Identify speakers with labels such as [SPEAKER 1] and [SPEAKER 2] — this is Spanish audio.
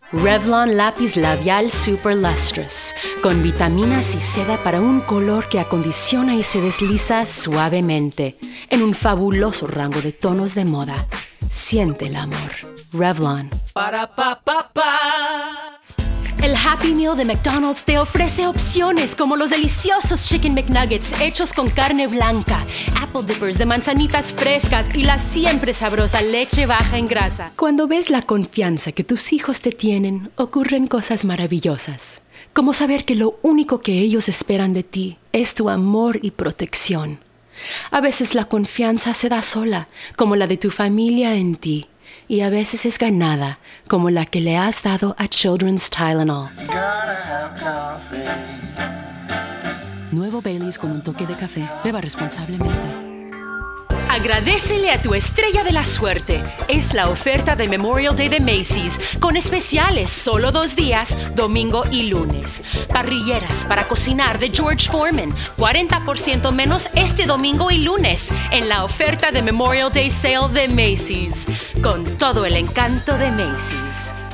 [SPEAKER 1] Revlon Lápiz Labial Super Lustrous, con vitaminas y seda para un color que acondiciona y se desliza suavemente en un fabuloso rango de tonos de moda. Siente el amor. Revlon. El Happy Meal de McDonald's te ofrece opciones como los deliciosos Chicken McNuggets hechos con carne blanca, Apple Dippers de manzanitas frescas y la siempre sabrosa leche baja en grasa. Cuando ves la confianza que tus hijos te tienen, ocurren cosas maravillosas, como saber que lo único que ellos esperan de ti es tu amor y protección. A veces la confianza se da sola, como la de tu familia en ti. Y a veces es ganada, como la que le has dado a Children's Tylenol. Nuevo Baileys con un toque de café. Beba responsablemente. Agradécele a tu estrella de la suerte. Es la oferta de Memorial Day de Macy's, con especiales solo 2 días, domingo y lunes. Parrilleras para cocinar de George Foreman, 40% menos este domingo y lunes, en la oferta de Memorial Day Sale de Macy's, con todo el encanto de Macy's.